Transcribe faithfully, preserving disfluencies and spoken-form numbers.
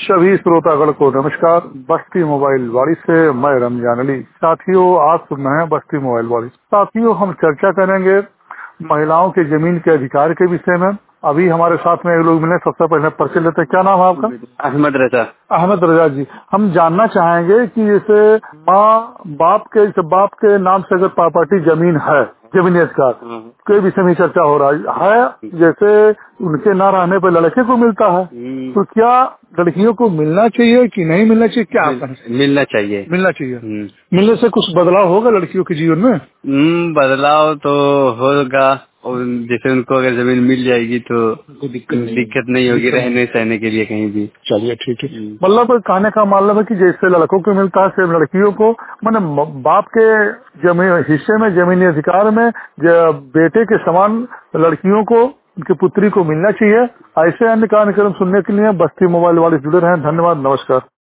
सभी श्रोतागण को नमस्कार। बस्ती मोबाइल वाड़ी से मैं रमजान अली। साथियों, आप सुन रहे हैं बस्ती मोबाइल वाड़ी। साथियों, हम चर्चा करेंगे महिलाओं के जमीन के अधिकार के विषय में। अभी हमारे साथ में एक लोग मिले, सबसे पहले परिचय लेते हैं। क्या नाम है आपका? अहमद रजा। अहमद रजा जी, हम जानना चाहेंगे कि जैसे माँ बाप के जैसे बाप के नाम से अगर प्रॉपर्टी जमीन है, जमीनी अधिकार के विषय में चर्चा हो रहा है। जैसे उनके ना रहने पर लड़के को मिलता है, तो क्या लड़कियों को मिलना चाहिए कि नहीं मिलना चाहिए? क्या आपका? मिलना चाहिए। मिलना चाहिए। मिलने से कुछ बदलाव होगा लड़कियों के जीवन में? हम्म बदलाव तो होगा, और जैसे उनको अगर जमीन मिल जाएगी तो दिक्कत दिक्कत नहीं होगी रहने सहने के लिए कहीं भी। चलिए ठीक है। मतलब कहने का मतलब है कि जैसे लड़कों को मिलता है सिर्फ लड़कियों को, माने बाप के जमीन हिस्से में जमीनी अधिकार में बेटे के समान लड़कियों को, उनकी पुत्री को मिलना चाहिए। ऐसे अन्य कार्यक्रम सुनने के लिए बस्ती मोबाइल वाले जुड़े रहें। धन्यवाद, नमस्कार।